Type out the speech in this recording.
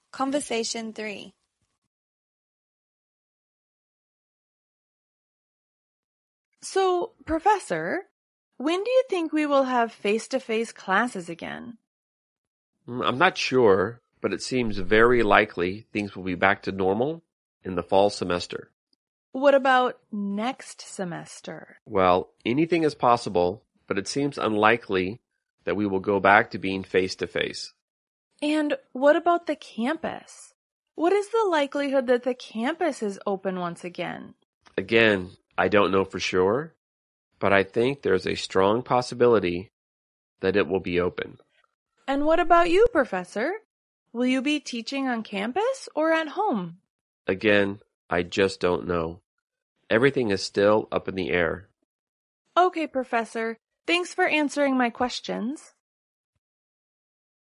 Conversation 3. So, Professor, when do you think we will have face-to-face classes again? I'm not sure, but it seems very likely things will be back to normal in the fall semester. What about next semester? Well, anything is possible, but it seems unlikely that we will go back to being face-to-face. And what about the campus? What is the likelihood that the campus is open once again? Again, I don't know for sure, but I think there's a strong possibility that it will be open. And what about you, Professor? Will you be teaching on campus or at home? Again, I just don't know. Everything is still up in the air. Okay, Professor. Thanks for answering my questions.